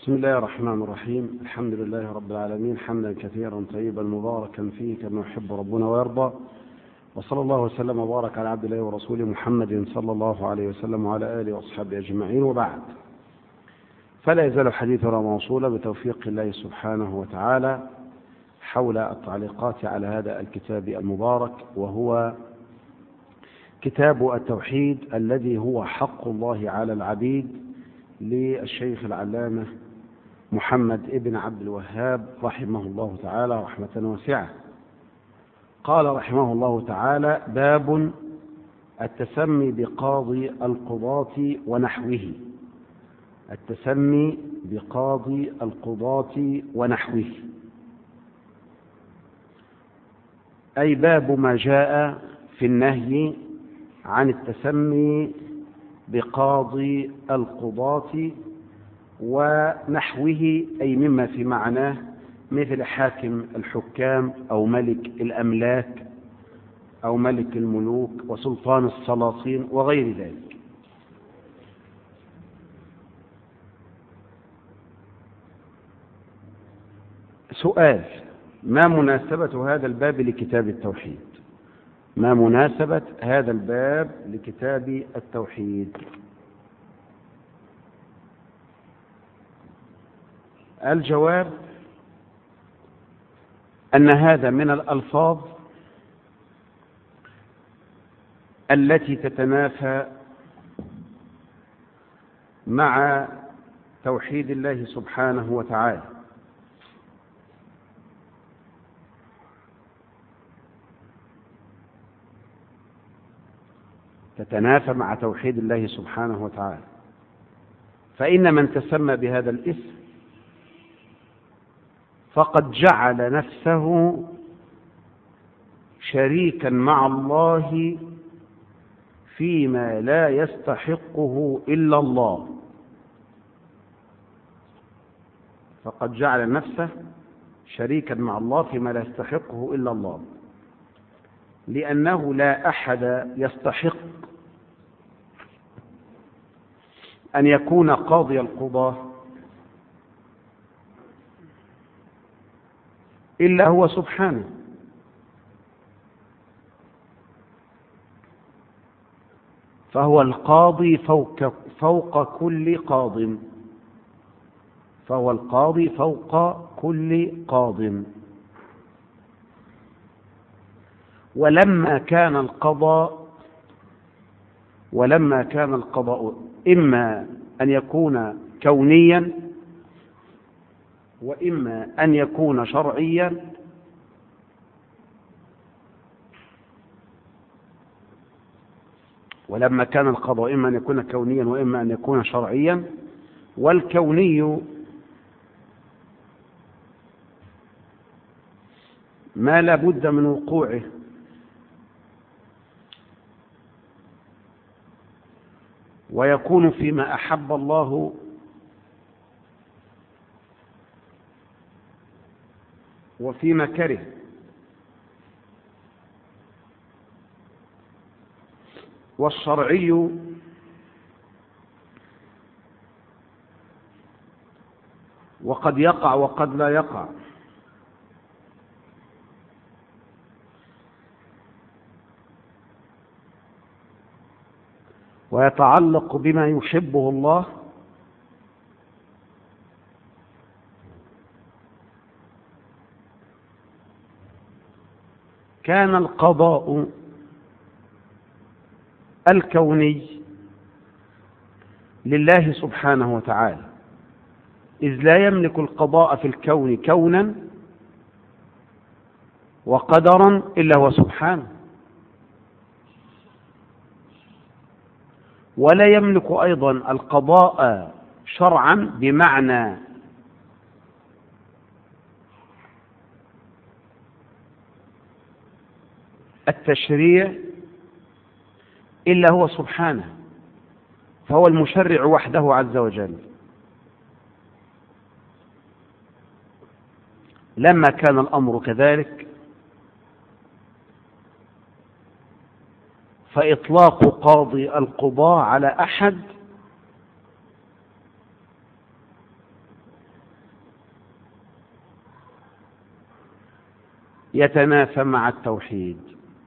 بسم الله الرحمن الرحيم. الحمد لله رب العالمين، حمدا كثيرا طيبا مباركا فيه كما يحب ربنا ويرضى، وصلى الله وسلم وبارك على عبد الله ورسوله محمد صلى الله عليه وسلم وعلى آله وأصحابه أجمعين، وبعد. فلا يزال حديثنا موصولا بتوفيق الله سبحانه وتعالى حول التعليقات على هذا الكتاب المبارك، وهو كتاب التوحيد الذي هو حق الله على العبيد للشيخ العلامة محمد ابن عبد الوهاب رحمه الله تعالى رحمة واسعة. قال رحمه الله تعالى: باب التسمي بقاضي القضاة ونحوه. التسمي بقاضي القضاة ونحوه، أي باب ما جاء في النهي عن التسمي بقاضي القضاة ونحوه، أي مما في معناه، مثل حاكم الحكام أو ملك الأملاك أو ملك الملوك وسلطان السلاطين وغير ذلك. سؤال: ما مناسبة هذا الباب لكتاب التوحيد؟ ما مناسبة هذا الباب لكتاب التوحيد؟ الجواب أن هذا من الألفاظ التي تتنافى مع توحيد الله سبحانه وتعالى، تتنافى مع توحيد الله سبحانه وتعالى. فإن من تسمى بهذا الاسم فقد جعل نفسه شريكا مع الله فيما لا يستحقه إلا الله. فقد جعل نفسه شريكا مع الله فيما لا يستحقه إلا الله، لأنه لا أحد يستحق أن يكون قاضي القضاة إلا هو سبحانه. فهو القاضي فوق كل قاض، فهو القاضي فوق كل قاض. ولما كان القضاء إما أن يكون كونيا وإما أن يكون شرعيا، ولما كان القضاء إما أن يكون كونيا وإما أن يكون شرعيا، والكوني ما لا بد من وقوعه، ويكون فيما أحب الله وفيما كره. والشرعي وقد يقع وقد لا يقع. ويتعلق بما يحبه الله كان القضاء الكوني لله سبحانه وتعالى، إذ لا يملك القضاء في الكون كونا وقدرا إلا هو سبحانه، ولا يملك أيضا القضاء شرعا بمعنى التشريع إلا هو سبحانه، فهو المشرع وحده عز وجل. لما كان الأمر كذلك فإطلاق قاضي القضاء على أحد يتنافى مع التوحيد.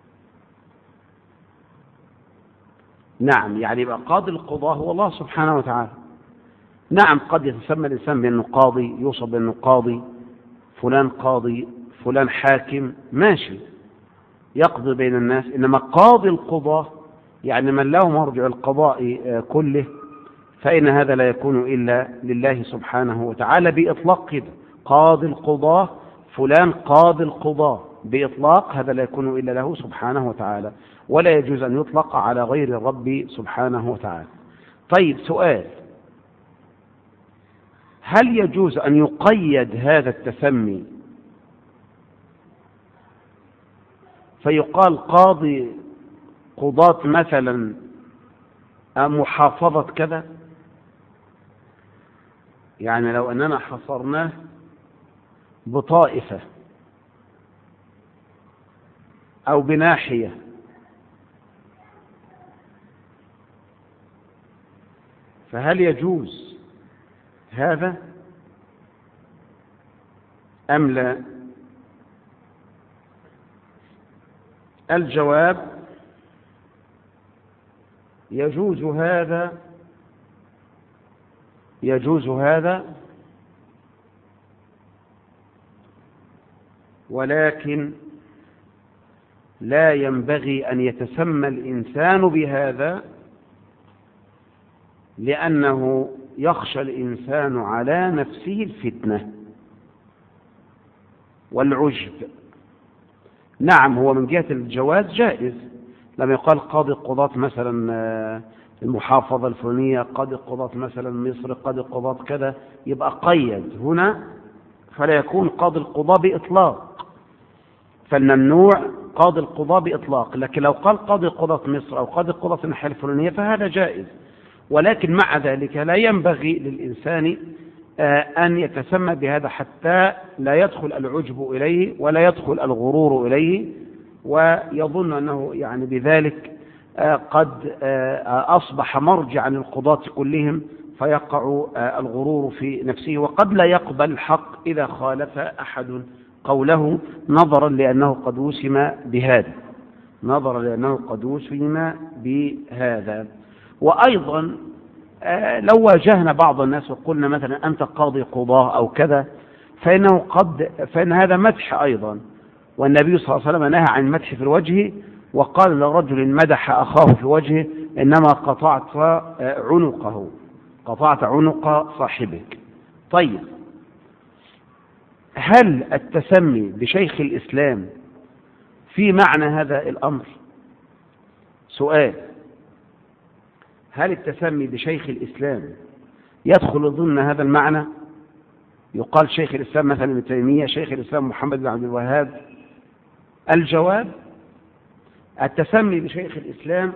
نعم، يعني يبقى قاضي القضاة هو الله سبحانه وتعالى. نعم، قد يتسمى الإنسان بأنه قاضي، يوصف بأنه قاضي، فلان قاضي، فلان حاكم، ماشي، يقضي بين الناس. إنما قاضي القضاة يعني من له مرجع القضاء كله، فإن هذا لا يكون إلا لله سبحانه وتعالى بإطلاق كده. قاضي القضاة فلان قاضي القضاة بإطلاق، هذا لا يكون إلا له سبحانه وتعالى، ولا يجوز أن يطلق على غير الرب سبحانه وتعالى. طيب، سؤال: هل يجوز أن يقيد هذا التسمي فيقال قاضي قضاة مثلا محافظة كذا؟ يعني لو أننا حصرناه بطائفة أو بناحية، فهل يجوز هذا أم لا؟ الجواب: يجوز هذا، يجوز هذا، ولكن لا ينبغي أن يتسمى الإنسان بهذا، لأنه يخشى الإنسان على نفسه الفتنة والعجب. نعم، هو من جهة الجواز جائز، لما يقال قاضي القضاة مثلا المحافظة الفلانية، قاضي القضاة مثلا مصر، قاضي القضاة كذا، يبقى قيد هنا، فلا يكون قاضي القضاة بإطلاق، فالممنوع قاضي القضاة بإطلاق. لكن لو قال قاضي قضاة مصر أو قاضي قضاة الناحية الفلانية فهذا جائز، ولكن مع ذلك لا ينبغي للإنسان أن يتسمى بهذا حتى لا يدخل العجب إليه ولا يدخل الغرور إليه، ويظن أنه يعني بذلك قد أصبح مرجعا للقضاة كلهم، فيقع الغرور في نفسه، وقد لا يقبل الحق إذا خالف أحد قوله، نظرا لأنه قد وسم بهذا، نظرا لأنه قد وسم بهذا. وأيضا لو واجهنا بعض الناس وقلنا مثلا أنت قاضي قضاة أو كذا، فإن هذا مدح أيضا، والنبي صلى الله عليه وسلم نهى عن المدح في الوجه، وقال لرجل مدح أخاه في وجهه: إنما قطعت عنقه، قطعت عنق صاحبك. طيب، هل التسمي بشيخ الإسلام في معنى هذا الأمر؟ سؤال: هل التسمي بشيخ الإسلام يدخل ضمن هذا المعنى؟ يقال شيخ الإسلام مثلا ابن تيمية، شيخ الإسلام محمد بن عبد الوهاب. الجواب: التسمي بشيخ الإسلام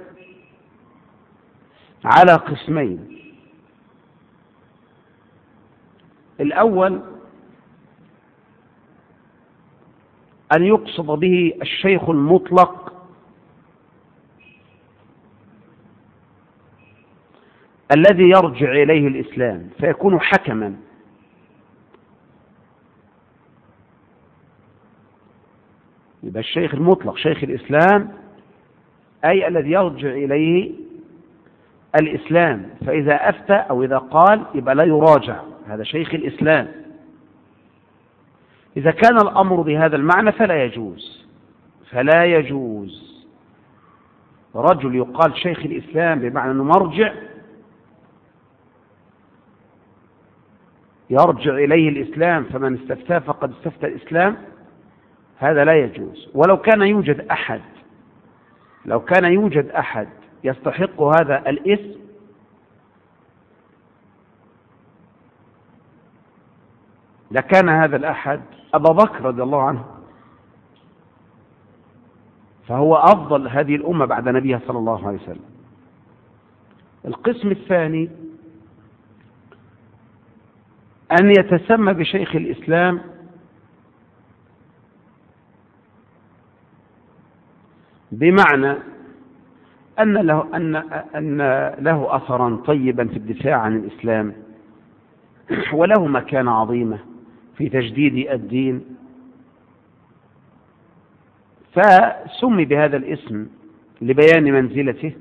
على قسمين. الأول أن يقصد به الشيخ المطلق الذي يرجع إليه الإسلام فيكون حكما، يبقى الشيخ المطلق شيخ الإسلام أي الذي يرجع إليه الإسلام، فإذا أفتى أو إذا قال يبقى لا يراجع، هذا شيخ الإسلام. إذا كان الأمر بهذا المعنى فلا يجوز، فلا يجوز رجل يقال شيخ الإسلام بمعنى أنه مرجع يرجع إليه الإسلام، فمن استفتى فقد استفتى الإسلام، هذا لا يجوز. ولو كان يوجد أحد، لو كان يوجد أحد يستحق هذا الاسم لكان هذا الأحد أبا بكر رضي الله عنه، فهو أفضل هذه الأمة بعد نبيها صلى الله عليه وسلم. القسم الثاني أن يتسمى بشيخ الإسلام بمعنى أن له أثرا طيبا في الدفاع عن الإسلام، وله مكانة عظيمة في تجديد الدين، فسمي بهذا الاسم لبيان منزلته،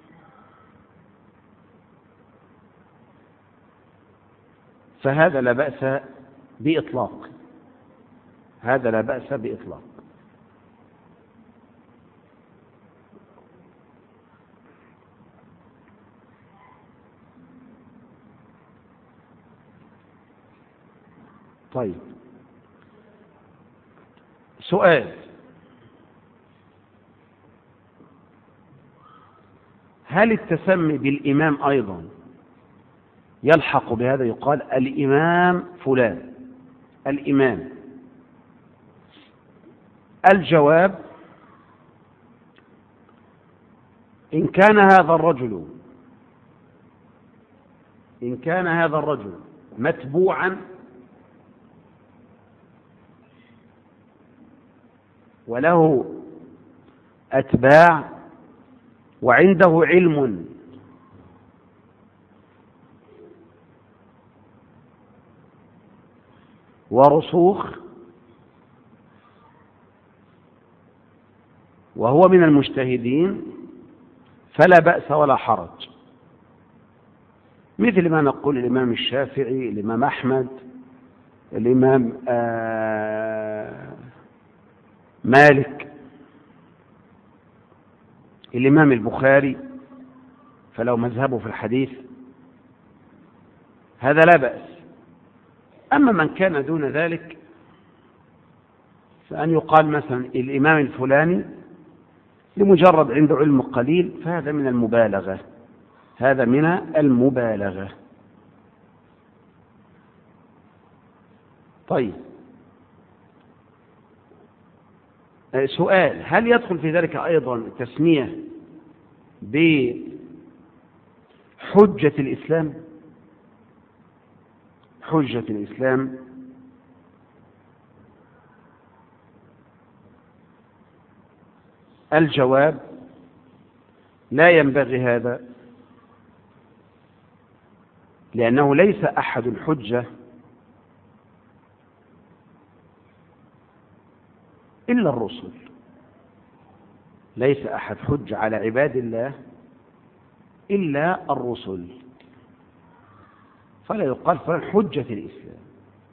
فهذا لا بأس بإطلاق، هذا لا بأس بإطلاق. طيب، سؤال: هل التسمي بالإمام أيضا يلحق بهذا؟ يقال الإمام فلان، الإمام. الجواب: إن كان هذا الرجل متبوعا وله أتباع وعنده علم ورسوخ وهو من المجتهدين فلا بأس ولا حرج، مثل ما نقول الإمام الشافعي، الإمام أحمد، الإمام مالك، الإمام البخاري، فلو مذهبه في الحديث هذا لا بأس. أما من كان دون ذلك فأن يقال مثلا الإمام الفلاني لمجرد عنده علم قليل، فهذا من المبالغة، هذا من المبالغة. طيب، سؤال: هل يدخل في ذلك أيضا تسمية بحجة الإسلام؟ حجة الإسلام. الجواب: لا ينبغي هذا، لأنه ليس أحد الحجة إلا الرسل، ليس أحد حج على عباد الله إلا الرسل، فلا يقال فلان حجة الإسلام،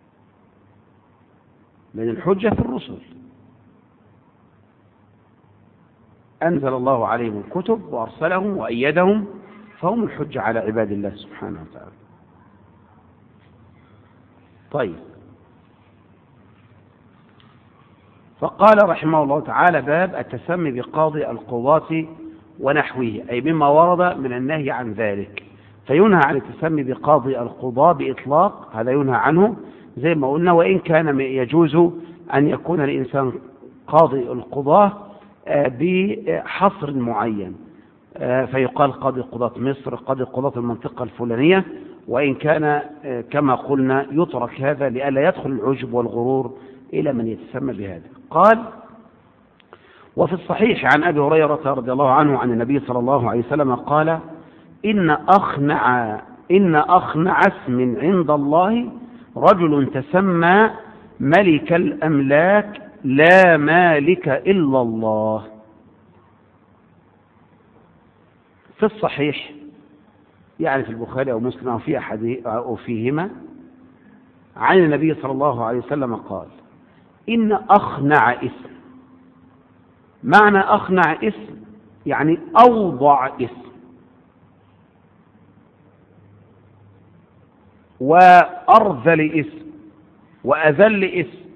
لأن الحجة في الرسل، أنزل الله عليهم الكتب وأرسلهم وأيدهم، فهم الحجة على عباد الله سبحانه وتعالى. طيب، فقال رحمه الله تعالى: باب التسمي بقاضي القضاة ونحوه، أي مما ورد من النهي عن ذلك، فينهى عن التسمي بقاضي القضاة بإطلاق، هذا ينهى عنه زي ما قلنا، وإن كان يجوز أن يكون الإنسان قاضي القضاة بحصر معين، فيقال قاضي قضاة مصر، قاضي قضاة المنطقة الفلانية، وإن كان كما قلنا يترك هذا لئلا يدخل العجب والغرور إلى من يتسمى بهذا. قال: وفي الصحيح عن أبي هريرة رضي الله عنه عن النبي صلى الله عليه وسلم قال: إن أخنع اسم عند الله رجل تسمى ملك الأملاك لا مالك إلا الله. في الصحيح يعني في البخاري أو مسلم أو في أحد أو فيهما عن النبي صلى الله عليه وسلم قال: إن أخنع اسم، معنى أخنع اسم يعني أوضع اسم، وأرذل اسم، وأذل اسم.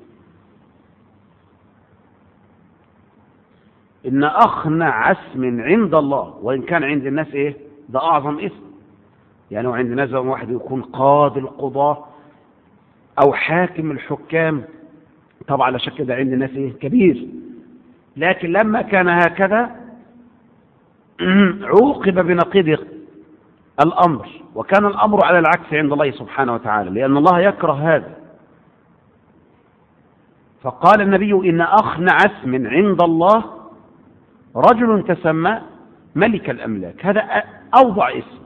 إن أخنع اسم عند الله، وإن كان عند الناس إيه ده أعظم اسم، يعني عند الناس واحد يكون قاضي القضاة أو حاكم الحكام، طبعا لا شك ده عند الناس إيه كبير، لكن لما كان هكذا عوقب بنقيض الأمر، وكان الأمر على العكس عند الله سبحانه وتعالى، لأن الله يكره هذا. فقال النبي: إن أخنع اسم عند الله رجل تسمى ملك الأملاك، هذا أوضع اسم.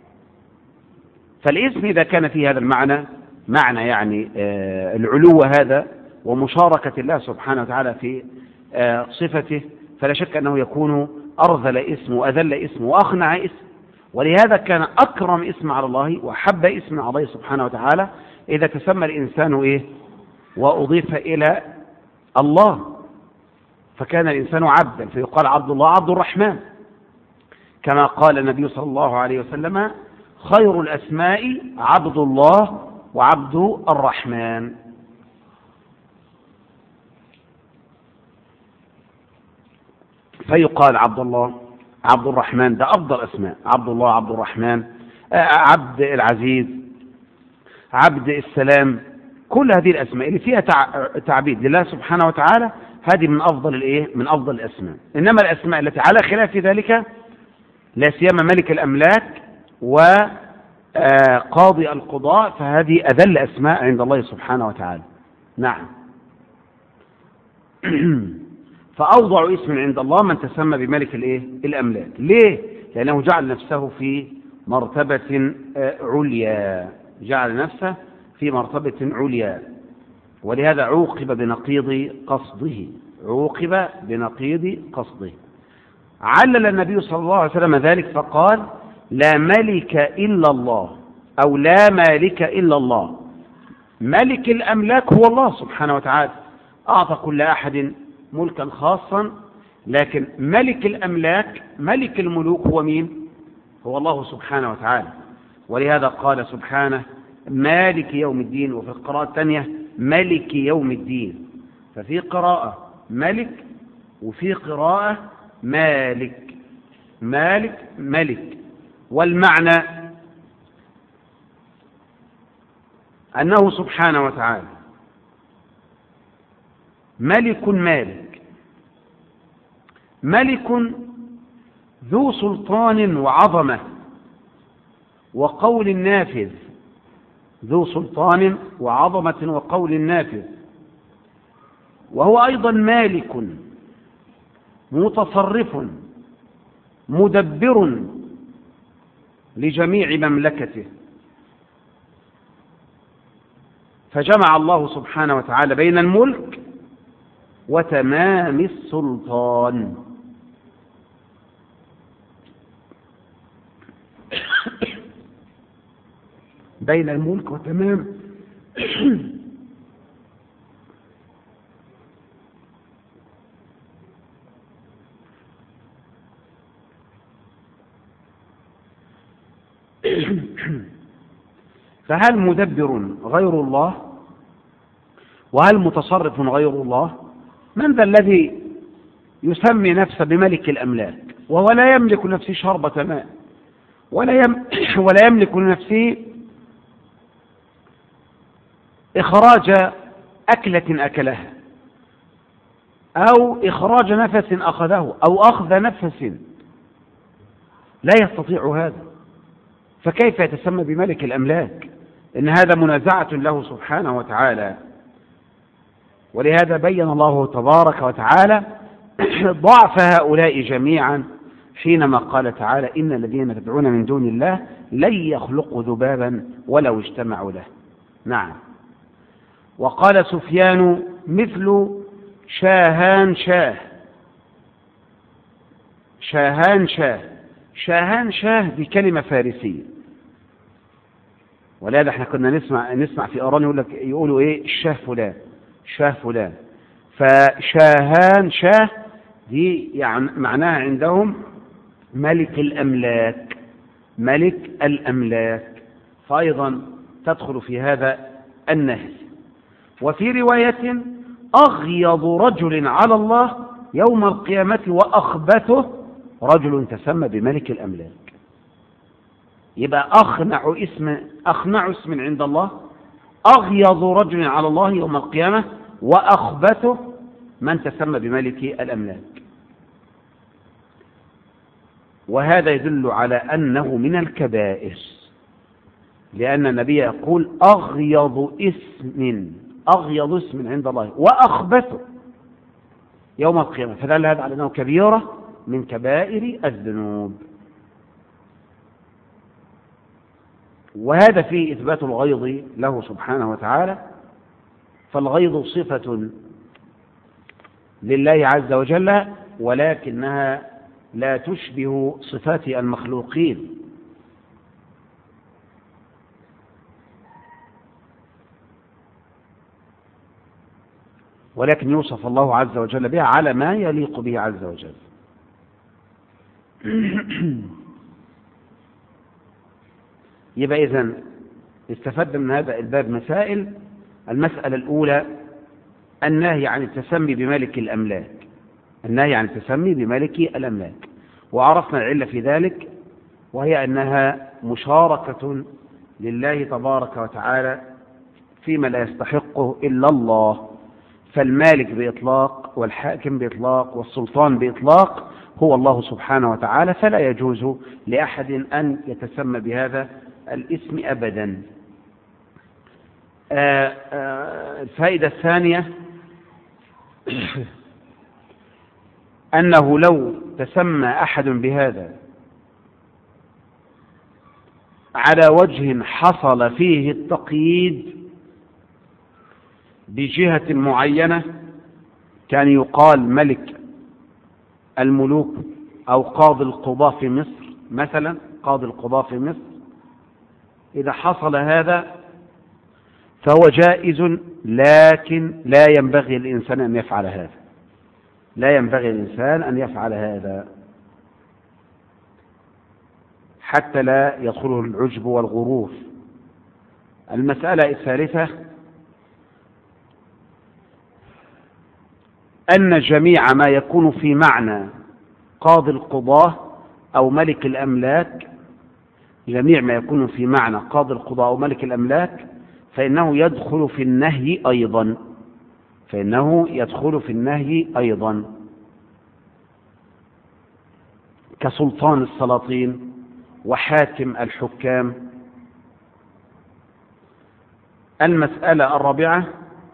فالاسم إذا كان فيه هذا المعنى، معنى يعني العلو هذا ومشاركة الله سبحانه وتعالى في صفته فلا شك أنه يكون أرذل اسم وأذل اسم وأخنع اسم. ولهذا كان أكرم اسم على الله وحب اسم على الله سبحانه وتعالى إذا تسمى الإنسان وأضيف إلى الله، فكان الإنسان عبدا فيقال عبد الله عبد الرحمن، كما قال النبي صلى الله عليه وسلم خير الأسماء عبد الله وعبد الرحمن. فيقال عبد الله عبد الرحمن، ده أفضل أسماء، عبد الله عبد الرحمن، عبد العزيز، عبد السلام، كل هذه الأسماء اللي فيها تعبيد لله سبحانه وتعالى هذه من أفضل الأسماء. إنما الأسماء التي على خلاف ذلك لا سيما ملك الأملاك وقاضي القضاء فهذه أذل أسماء عند الله سبحانه وتعالى. نعم. فأوضع اسم عند الله من تسمى بملك الأملاك. ليه؟ لأنه جعل نفسه في مرتبة عليا، جعل نفسه في مرتبة عليا، ولهذا عوقب بنقيض قصده. علل النبي صلى الله عليه وسلم ذلك فقال لا ملك إلا الله، أو لا مالك إلا الله. ملك الأملاك هو الله سبحانه وتعالى، أعطى كل أحد ملكا خاصا، لكن ملك الأملاك ملك الملوك هو مين؟ هو الله سبحانه وتعالى. ولهذا قال سبحانه مالك يوم الدين، وفي القراءة الثانية ملك يوم الدين، ففي قراءة ملك وفي قراءة مالك، ملك. والمعنى أنه سبحانه وتعالى ملك مالك ذو سلطان وعظمة وقول نافذ، ذو سلطان وعظمة وقول نافذ. وهو أيضا مالك متصرف مدبر لجميع مملكته. فجمع الله سبحانه وتعالى بين الملك وتمام السلطان. بين الملك وتمام فهل مدبر غير الله؟ وهل متصرف غير الله؟ من ذا الذي يسمي نفسه بملك الأملاك وهو لا يملك لنفسه شربة ماء ولا يملك لنفسه إخراج أكلة أكلها أو إخراج نفس أخذه أو أخذ نفس؟ لا يستطيع هذا، فكيف يتسمى بملك الأملاك؟ إن هذا منازعة له سبحانه وتعالى. ولهذا بين الله تبارك وتعالى ضعف هؤلاء جميعا حينما قال تعالى إن الذين تدعون من دون الله لن يخلقوا ذبابا ولو اجتمعوا له. نعم. وقال سفيان مثل شاهان شاه دي كلمة فارسية، ولهذا احنا كنا نسمع في أيران يقولوا الشاه فلان. فشاهان دي يعني معناها عندهم ملك الأملاك، فأيضا تدخل في هذا النهي. وفي رواية أغيض رجل على الله يوم القيامة وأخبثه رجل تسمى بملك الأملاك. يبقى أخنع اسم عند الله، أغيض رجل على الله يوم القيامة، وأخبثه من تسمى بملك الأملاك. وهذا يدل على أنه من الكبائر، لأن النبي يقول أغيض اسم عند الله وأخبثه يوم القيامة، فدل هذا على أنه كبيرة من كبائر الذنوب. وهذا فيه إثبات الغيظ له سبحانه وتعالى، فالغيظ صفة لله عز وجل، ولكنها لا تشبه صفات المخلوقين. ولكن يوصف الله عز وجل بها على ما يليق به عز وجل. يبقى إذن استفدنا من هذا الباب مسائل. المسألة الأولى النهي عن التسمي بملك الأملاك، النهي عن التسمي بملك الأملاك، وعرفنا العلة في ذلك، وهي أنها مشاركة لله تبارك وتعالى فيما لا يستحقه إلا الله، فالمالك بإطلاق والحاكم بإطلاق والسلطان بإطلاق هو الله سبحانه وتعالى، فلا يجوز لأحد أن يتسمى بهذا الاسم أبدا. الفائدة الثانية أنه لو تسمى أحد بهذا على وجه حصل فيه التقييد بجهة معينة، كان يقال ملك الملوك أو قاضي القضاة في مصر مثلا، قاضي القضاة في مصر، إذا حصل هذا فهو جائز، لكن لا ينبغي الإنسان أن يفعل هذا، لا ينبغي الإنسان أن يفعل هذا حتى لا يدخله العجب والغرور. المسألة الثالثة أن جميع ما يكون في معنى قاضي القضاة أو ملك الأملاك، جميع ما يكون في معنى قاضي القضاة أو ملك الأملاك فإنه يدخل في النهي أيضا، فإنه يدخل في النهي أيضا، كسلطان السلاطين وحاكم الحكام. المسألة الرابعة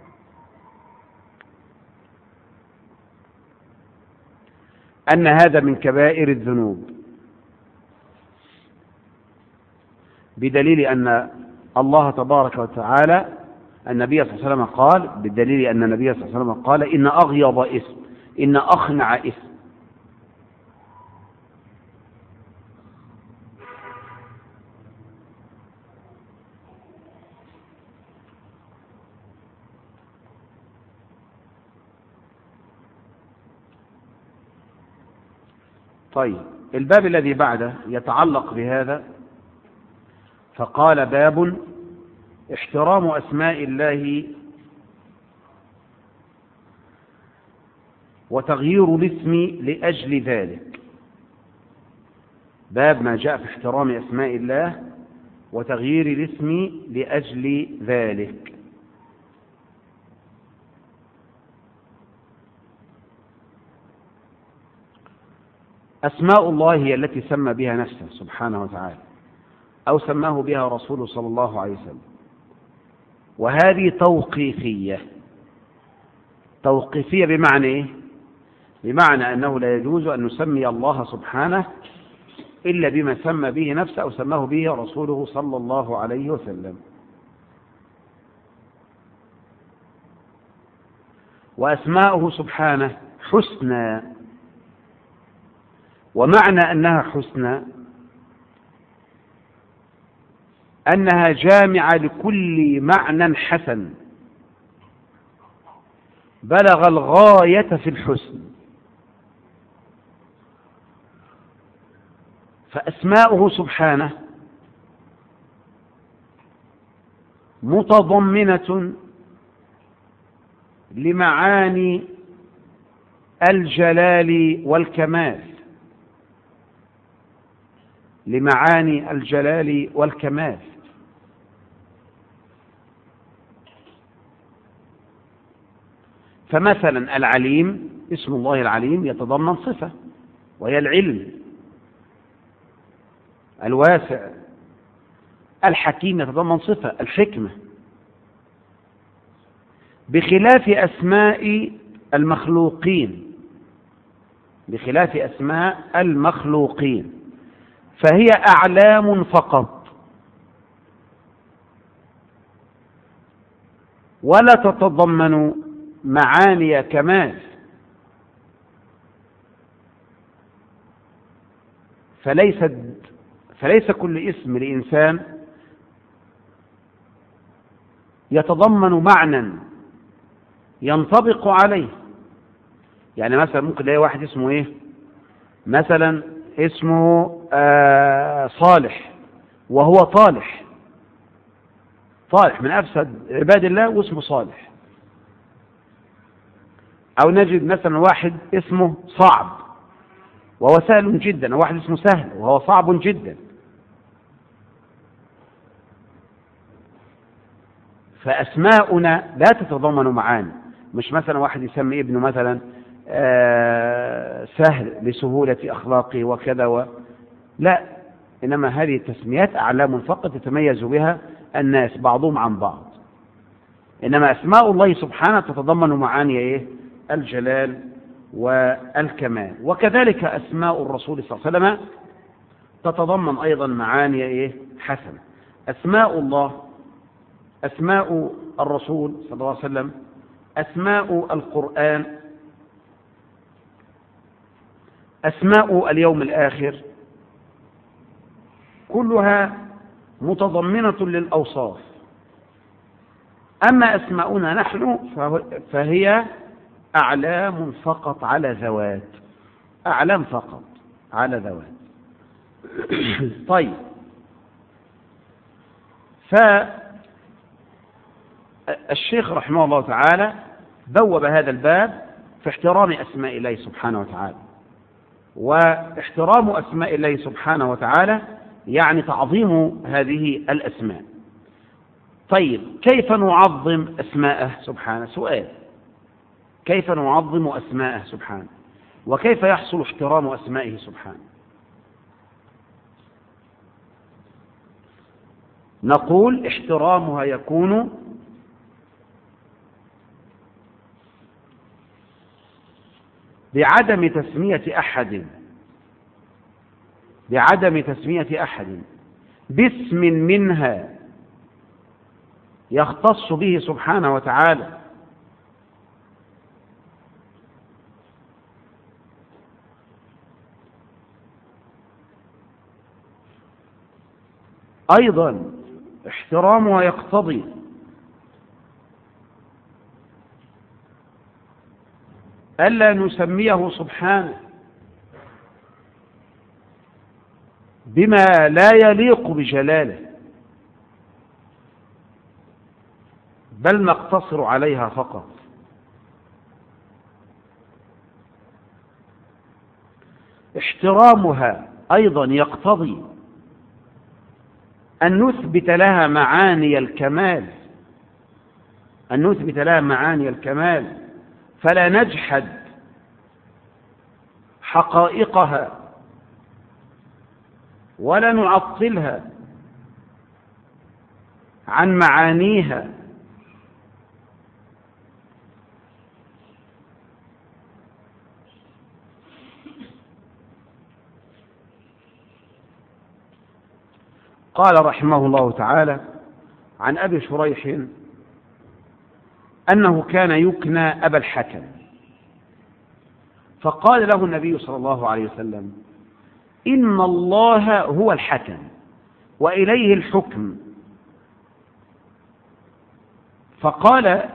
أن هذا من كبائر الذنوب، بدليل أن الله تبارك وتعالى النبي صلى الله عليه وسلم قال، بالدليل أن النبي صلى الله عليه وسلم قال إن أغيض اسم، إن أخنع اسم. طيب، الباب الذي بعده يتعلق بهذا، فقال باب احترام أسماء الله وتغيير الاسم لأجل ذلك. باب ما جاء في احترام أسماء الله وتغيير الاسم لأجل ذلك. أسماء الله هي التي سمى بها نفسه سبحانه وتعالى أو سماه بها رسوله صلى الله عليه وسلم، وهذه توقيفية. توقيفية بمعنى إيه؟ بمعنى أنه لا يجوز أن نسمي الله سبحانه إلا بما سمى به نفسه أو سماه به رسوله صلى الله عليه وسلم. وأسماؤه سبحانه حسنى، ومعنى أنها حسنى أنها جامعة لكل معنى حسن بلغ الغاية في الحسن. فأسماؤه سبحانه متضمنة لمعاني الجلال والكمال، لمعاني الجلال والكمال. فمثلا العليم، اسم الله العليم يتضمن صفة وهي العلم الواسع. الحكيم يتضمن صفة الحكمة، بخلاف أسماء المخلوقين، بخلاف أسماء المخلوقين فهي أعلام فقط ولا تتضمن معاني كمال. فليس كل اسم لإنسان يتضمن معنى ينطبق عليه. يعني مثلا ممكن تلاقي واحد اسمه ايه، مثلا اسمه صالح، وهو طالح من أفسد عباد الله واسمه صالح. أو نجد مثلا واحد اسمه صعب وهو سهل جدا، أو واحد اسمه سهل وهو صعب جدا. فأسماؤنا لا تتضمن معاني. مش مثلا واحد يسمي ابنه مثلا سهل لسهولة أخلاقه وكذا لا، إنما هذه التسميات أعلام فقط يتميز بها الناس بعضهم عن بعض. إنما أسماء الله سبحانه تتضمن معاني إيه؟ الجلال والكمال. وكذلك أسماء الرسول صلى الله عليه وسلم تتضمن أيضا معاني إيه؟ حسنة. أسماء الله، أسماء الرسول صلى الله عليه وسلم، أسماء القرآن، أسماء اليوم الآخر، كلها متضمنة للأوصاف. أما أسماؤنا نحن فهي أعلام فقط على ذوات، أعلام فقط على ذوات. طيب، فالشيخ رحمه الله تعالى بوب هذا الباب في احترام أسماء الله سبحانه وتعالى. واحترام أسماء الله سبحانه وتعالى يعني تعظيم هذه الأسماء. طيب، كيف نعظم أسماءه سبحانه؟ سؤال، كيف نعظم أسماءه سبحانه؟ وكيف يحصل احترام أسمائه سبحانه؟ نقول احترامها يكون بعدم تسمية أحد باسم منها يختص به سبحانه وتعالى، أيضا احترامها يقتضي ألا نسميه سبحانه بما لا يليق بجلاله، بل نقتصر عليها فقط. احترامها أيضا يقتضي أن نثبت لها معاني الكمال، فلا نجحد حقائقها ولا نعطلها عن معانيها. قال رحمه الله تعالى عن أبي شريح أنه كان يكنى أبا الحكم، فقال له النبي صلى الله عليه وسلم: إن الله هو الحكم وإليه الحكم. فقال: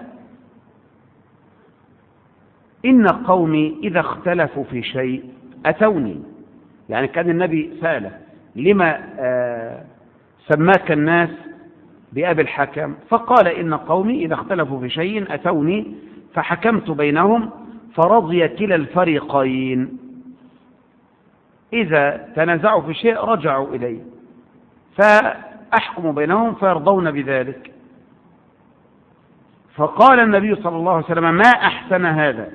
إن قومي إذا اختلفوا في شيء أتوني. يعني كان النبي سأله: لما سماك الناس بأبي الحكم؟ فقال: إن قومي إذا اختلفوا في شيء أتوني فحكمت بينهم فرضي كلا الفريقين. إذا تنازعوا في شيء رجعوا إلي فأحكم بينهم فيرضون بذلك. فقال النبي صلى الله عليه وسلم: ما أحسن هذا،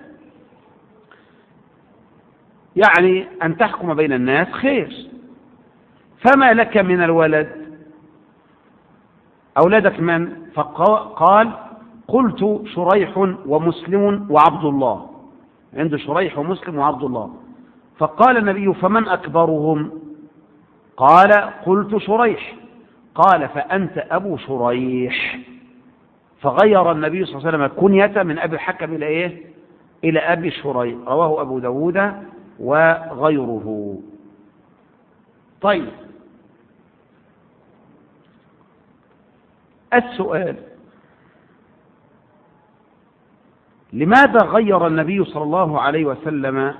يعني أن تحكم بين الناس خير. فما لك من الولد؟ أولادك من؟ فقال: قلت شريح ومسلم وعبد الله. عنده شريح ومسلم وعبد الله. فقال النبي: فمن أكبرهم؟ قال: قلت شريح. قال: فأنت أبو شريح. فغير النبي صلى الله عليه وسلم كنية من أبي الحكم إلى إيه؟ إلى أبي شريح. رواه أبو داود وغيره. طيب، السؤال: لماذا غير النبي صلى الله عليه وسلم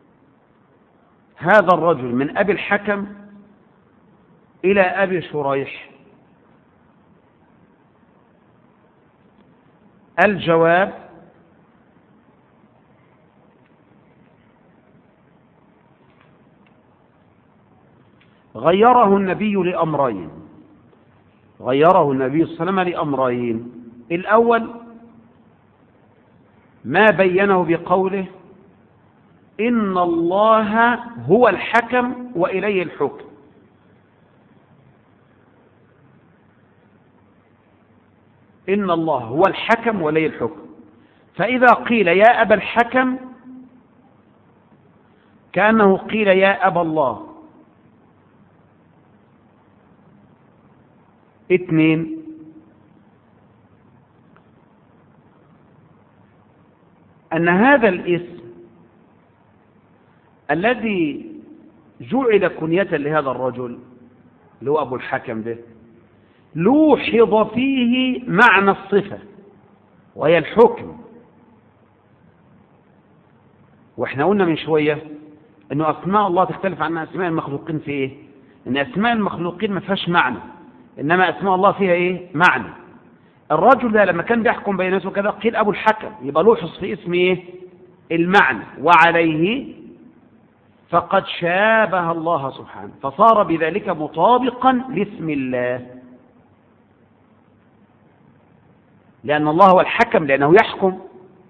هذا الرجل من أبي الحكم إلى أبي شريح؟ الجواب: غيره النبي لأمرين. غيره النبي صلى الله عليه وسلم لأمرين: الأول ما بينه بقوله: إن الله هو الحكم وإليه الحكم. إن الله هو الحكم وإليه الحكم، فإذا قيل يا أبا الحكم كأنه قيل يا أبا الله. اثنين: أن هذا الاسم الذي جعل كنية لهذا الرجل اللي هو أبو الحكم ده لوحظ فيه معنى الصفة وهي الحكم. واحنا قلنا من شوية أنه أسماء الله تختلف عن أسماء المخلوقين في إيه؟ أن أسماء المخلوقين ما فيهاش معنى، إنما أسماء الله فيها إيه؟ معنى. الرجل ده لما كان بيحكم بين الناس وكذا قيل أبو الحكم، يبقى لوحظ في اسم إيه؟ المعنى، وعليه فقد شابه الله سبحانه، فصار بذلك مطابقا لاسم الله، لأن الله هو الحكم، لأنه يحكم.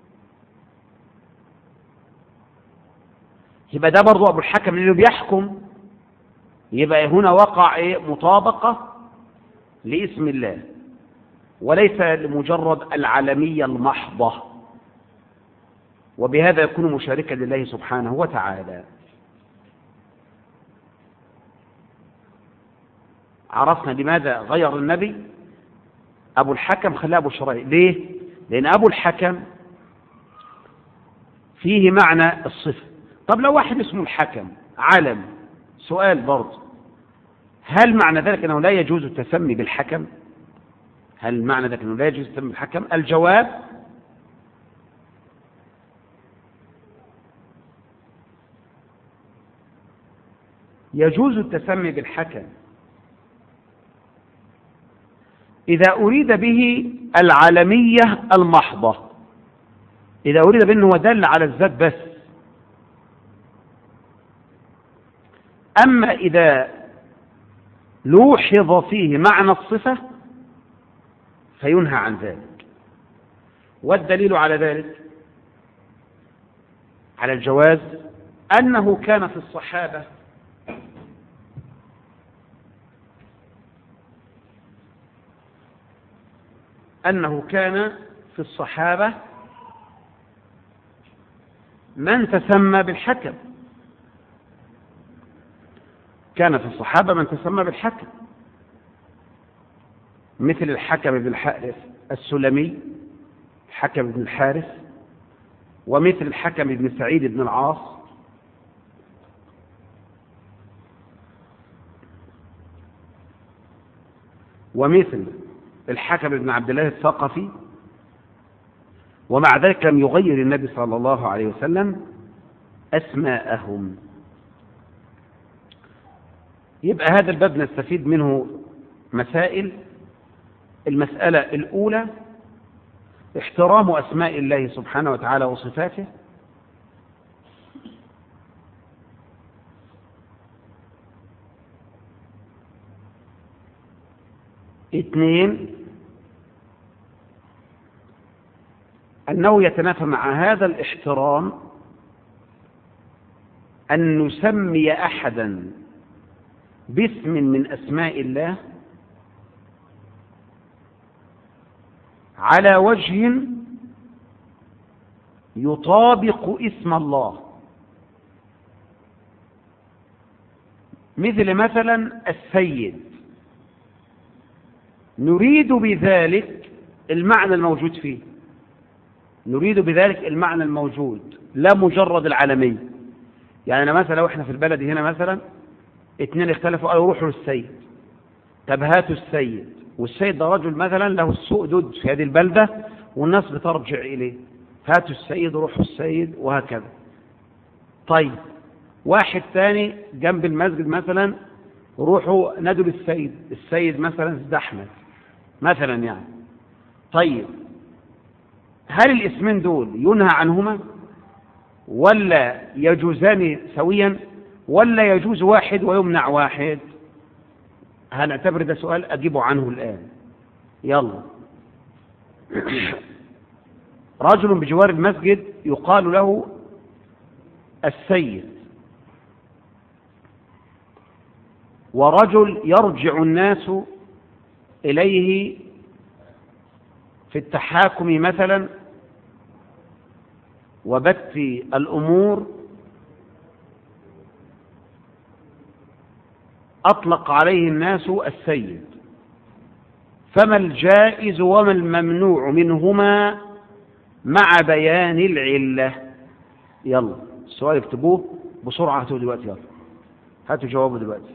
يبقى ده برضو أبو الحكم لأنه بيحكم، يبقى هنا وقع إيه؟ مطابقة لاسم الله، وليس لمجرد العالمية المحضة، وبهذا يكون مشاركا لله سبحانه وتعالى. عرفنا لماذا غير النبي أبو الحكم خلاه أبو شريح. ليه؟ لأن أبو الحكم فيه معنى الصفة. طب لو واحد اسمه الحكم علم، سؤال برضه: هل معنى ذلك أنه لا يجوز التسمي بالحكم؟ هل معنى ذلك أنه لا يجوز التسمي بالحكم؟ الجواب: يجوز التسمي بالحكم إذا أريد به العالمية المحضة، إذا أريد به أنه دل على الذات بس. أما إذا لوحظ فيه معنى الصفة فينهى عن ذلك. والدليل على ذلك على الجواز أنه كان في الصحابة من تسمى بالحكم. كان في الصحابة من تسمى بالحكم، مثل الحكم بن الحارث السلمي، الحكم بن الحارث، ومثل الحكم بن سعيد بن العاص، ومثل الحكم بن عبد الله الثقفي. ومع ذلك لم يغير النبي صلى الله عليه وسلم أسماءهم. يبقى هذا الباب نستفيد منه مسائل. المسألة الأولى: احترام أسماء الله سبحانه وتعالى وصفاته. اثنين: أنه يتنافى مع هذا الاحترام أن نسمي أحدا باسم من أسماء الله على وجه يطابق اسم الله، مثلا السيد، نريد بذلك المعنى الموجود فيه، نريد بذلك المعنى الموجود لا مجرد العالمية. يعني مثلا لو احنا في البلد هنا مثلا اتنين اختلفوا قالوا روحوا للسيد. طب هاتوا السيد، والسيد ده رجل مثلا له السؤدد في هذه البلدة والناس بترجع إليه، هاتوا السيد وروحوا السيد وهكذا. طيب واحد ثاني جنب المسجد مثلا روحوا نادوا للسيد، السيد مثلا ازدحمت مثلا يعني. طيب هل الاسمين دول ينهى عنهما ولا يجوزان سويا ولا يجوز واحد ويمنع واحد؟ هنعتبر ده سؤال أجيب عنه الآن. يلا. رجل بجوار المسجد يقال له السيد، ورجل يرجع الناس إليه في التحاكم مثلا وبت الأمور، أطلق عليه الناس السيد. فما الجائز وما الممنوع منهما مع بيان العلة؟ يلا السؤال اكتبوه بسرعة، هاتوا دلوقتي، يلا هاتوا جوابه دلوقتي.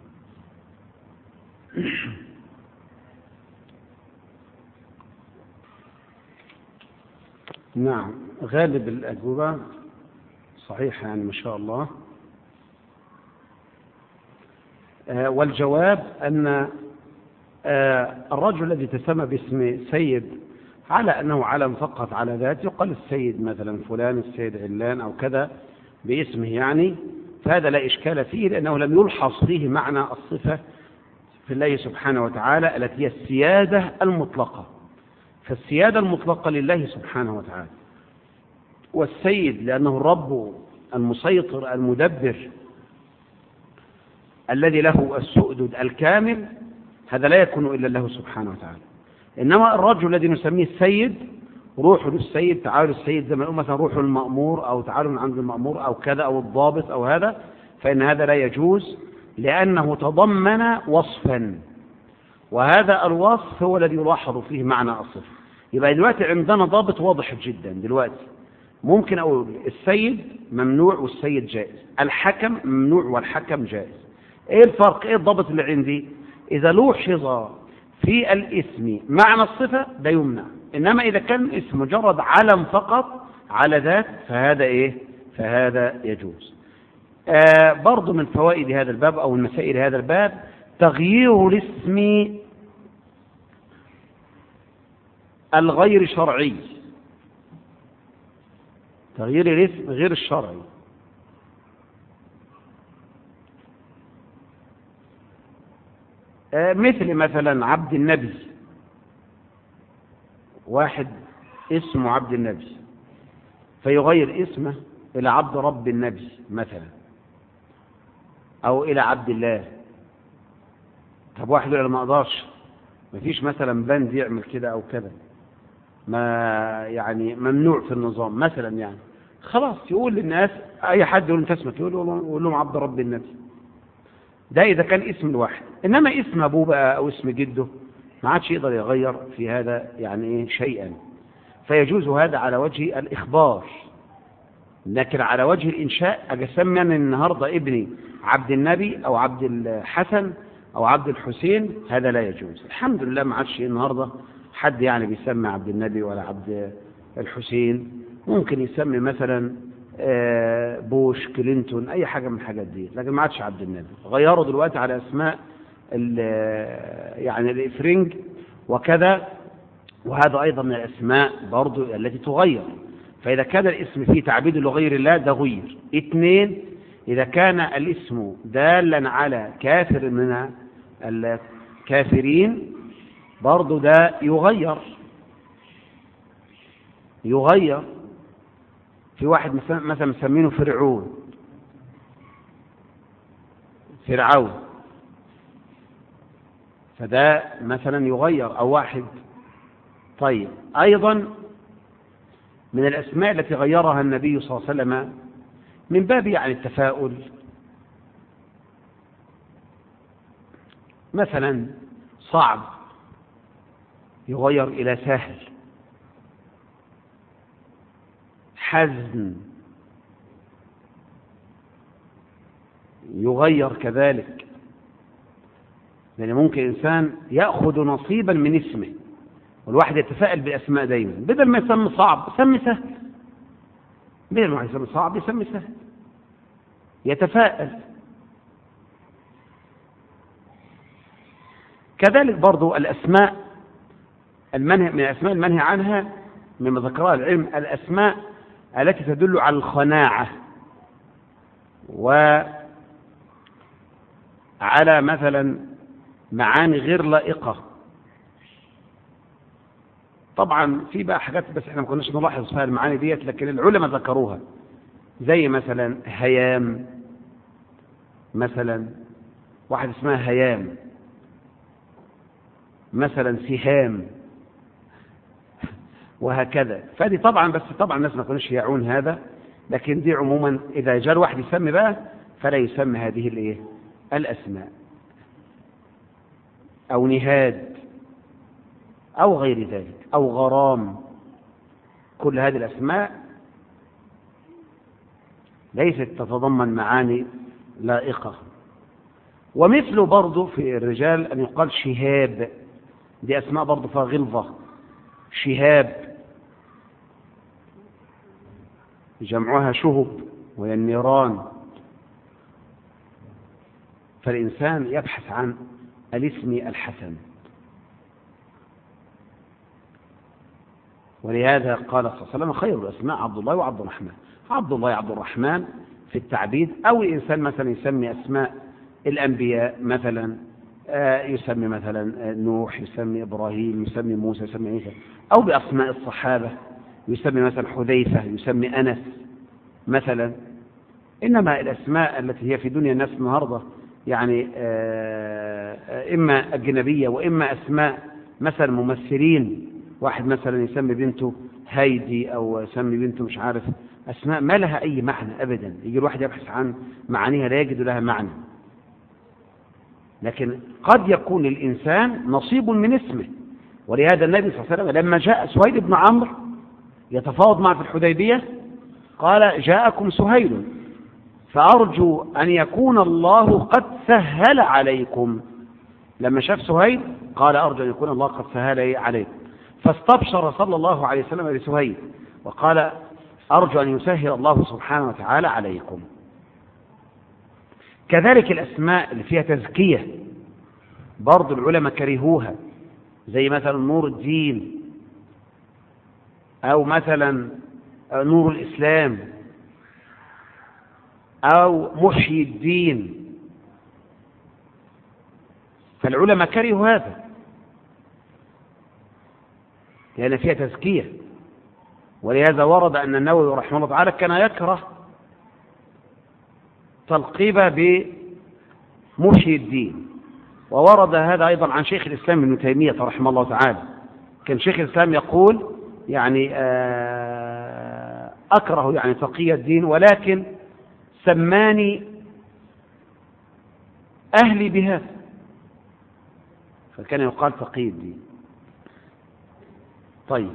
نعم، غالب الأجوبة صحيحة يعني ما شاء الله. والجواب أن الرجل الذي تسمى باسم سيد على أنه علم فقط على ذاته، يقال السيد مثلا فلان، السيد علان أو كذا باسمه يعني، فهذا لا إشكال فيه لأنه لم يلحظ فيه معنى الصفة في الله سبحانه وتعالى التي هي السيادة المطلقة. فالسيادة المطلقة لله سبحانه وتعالى، والسيد لأنه الرب المسيطر المدبر الذي له السؤدد الكامل، هذا لا يكون إلا له سبحانه وتعالى. إنما الرجل الذي نسميه السيد، روحوا للسيد، تعالوا للسيد، زي ما نقول مثلا روحوا المأمور أو تعالوا من عند المأمور أو كذا أو الضابط أو هذا، فإن هذا لا يجوز لأنه تضمن وصفا، وهذا الوصف هو الذي يلاحظ فيه معنى الصفة. يبقى دلوقتي عندنا ضابط واضح جدا. دلوقتي ممكن أقول السيد ممنوع والسيد جائز، الحكم ممنوع والحكم جائز. ايه الفرق؟ ايه الضابط اللي عندي؟ اذا لوحظ في الاسم معنى الصفة ده يمنع، انما اذا كان اسم مجرد علم فقط على ذات فهذا ايه؟ فهذا يجوز. برضو من فوائد هذا الباب او المسائل هذا الباب تغيير الاسم الغير شرعي، تغيير الاسم غير الشرعي. مثل مثلا عبد النبي، واحد اسمه عبد النبي فيغير اسمه إلى عبد رب النبي مثلا، أو إلى عبد الله. طب واحد يقول ما أقدرش، ما فيش مثلا بند يعمل كده أو كذا، ما يعني ممنوع في النظام مثلا يعني، خلاص يقول للناس أي حد يقول انت اسمك يقول لهم عبد رب النبي. ده إذا كان اسم الواحد، إنما اسم أبوه بقى أو اسم جده ما عادش يقدر يغير في هذا يعني إيه شيئا، فيجوز هذا على وجه الإخبار. لكن على وجه الإنشاء أسمي أنا النهاردة ابني عبد النبي أو عبد الحسن أو عبد الحسين، هذا لا يجوز. الحمد لله ما عادش النهاردة حد يعني بيسمي عبد النبي ولا عبد الحسين، ممكن يسمي مثلا بوش كلينتون أي حاجة من الحاجات دي، لكن ما عادش عبد النبي. غيروا دلوقتي على أسماء يعني الإفرنج وكذا، وهذا أيضا من الأسماء برضو التي تغير. فإذا كان الاسم فيه تعبيد لغير الله ده غير. اثنين، إذا كان الاسم دالا على كافر من الكافرين برضو ده يغير. في واحد مثلا مسمينه فرعون، فده مثلا يغير، أو واحد. طيب أيضا من الأسماء التي غيرها النبي صلى الله عليه وسلم من باب يعني التفاؤل، مثلا صعب يغير إلى سهل، حزن يغير كذلك، لأن ممكن إنسان يأخذ نصيبا من اسمه، والواحد يتفائل بالأسماء دايما، بدل ما يسمي صعب يسمي سهل، بدل ما يسمي صعب يسمي سهل، يتفائل. كذلك برضو الأسماء من الأسماء المنهي عنها مما ذكرها العلم الأسماء التي تدل على الخناعة وعلى مثلا معاني غير لائقة. طبعا في بقى حاجات بس احنا ما كناش نلاحظ فيها المعاني ديت، لكن العلماء ذكروها، زي مثلا هيام، مثلا واحد اسمها هيام، مثلا سهام، وهكذا. فدي طبعا بس طبعا الناس ما كانوش يعون هذا، لكن دي عموما اذا جاء الواحد يسمي بقى فلا يسمي هذه الايه الاسماء، او نهاد او غير ذلك، او غرام. كل هذه الاسماء ليست تتضمن معاني لائقة. ومثله برضه في الرجال أن يقال شهاب، دي أسماء برضه فيها غلظة. شهاب جمعها شهب وهي النيران. فالإنسان يبحث عن الاسم الحسن، ولهذا قال صلى الله عليه وسلم خير الأسماء عبد الله وعبد الرحمن. عبد الله عبد الرحمن في التعبيد، أو الإنسان مثلا يسمي أسماء الأنبياء، مثلا يسمي مثلا نوح، يسمي إبراهيم، يسمي موسى، يسمي عيسى، أو بأسماء الصحابة يسمي مثلا حذيفة، يسمي أنس مثلا. إنما الأسماء التي هي في دنيا الناس النهاردة يعني إما أجنبية وإما أسماء مثلا ممثلين، واحد مثلا يسمي بنته هايدي أو يسمي بنته مش عارف، أسماء ما لها أي معنى أبدا. يجي الواحد يبحث عن معانيها لا يجد لها معنى. لكن قد يكون للإنسان نصيب من اسمه، ولهذا النبي صلى الله عليه وسلم لما جاء سهيل بن عمرو يتفاوض معه في الحديبية قال جاءكم سهيل فأرجو أن يكون الله قد سهل عليكم. لما شاف سهيل قال أرجو أن يكون الله قد سهل عليكم، فاستبشر صلى الله عليه وسلم بسهيل وقال أرجو أن يسهل الله سبحانه وتعالى عليكم. كذلك الأسماء اللي فيها تزكية برضو العلماء كرهوها، زي مثلا نور الدين، أو مثلا نور الإسلام، أو محيي الدين. فالعلماء كرهوا هذا لأن فيها تزكية. ولهذا ورد أن النووي رحمه الله تعالى كان يكره تلقيبه بمحيي الدين، وورد هذا أيضا عن شيخ الإسلام ابن تيمية رحمه الله تعالى. كان شيخ الإسلام يقول يعني أكره يعني تقي الدين، ولكن سماني أهلي بهذا، فكان يقال تقي الدين. طيب،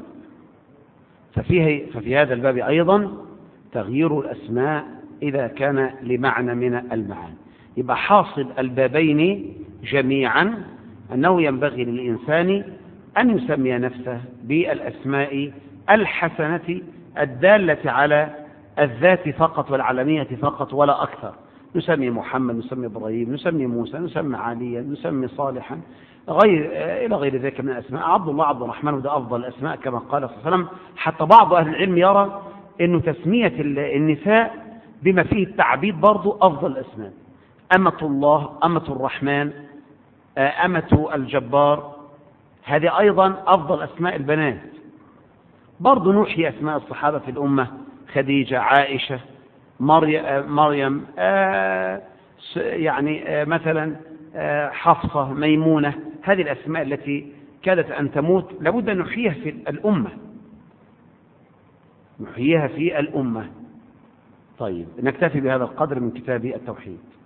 ففي هذا الباب أيضا تغيير الأسماء إذا كان لمعنى من المعاني. يبقى حاصل البابين جميعا أنه ينبغي للإنسان أن يسمي نفسه بالأسماء الحسنة الدالة على الذات فقط والعلمية فقط ولا أكثر. نسمي محمد، نسمي إبراهيم، نسمي موسى، نسمي عليا، نسمي صالحا، إلى غير ذلك من الأسماء. عبد الله عبد الرحمن وده أفضل الأسماء كما قال صلى الله عليه وسلم. حتى بعض أهل العلم يرى أنه تسمية النساء بما فيه التعبيد برضو أفضل الأسماء. أمة الله، أمة الرحمن، أمة الجبار، هذه أيضا أفضل أسماء البنات. برضو نوحي أسماء الصحابة في الأمة، خديجة، عائشة، مريم، يعني مثلا حفصة، ميمونة. هذه الأسماء التي كادت أن تموت لابد أن نحييها في الأمة، نحييها في الأمة. طيب، نكتفي بهذا القدر من كتاب التوحيد.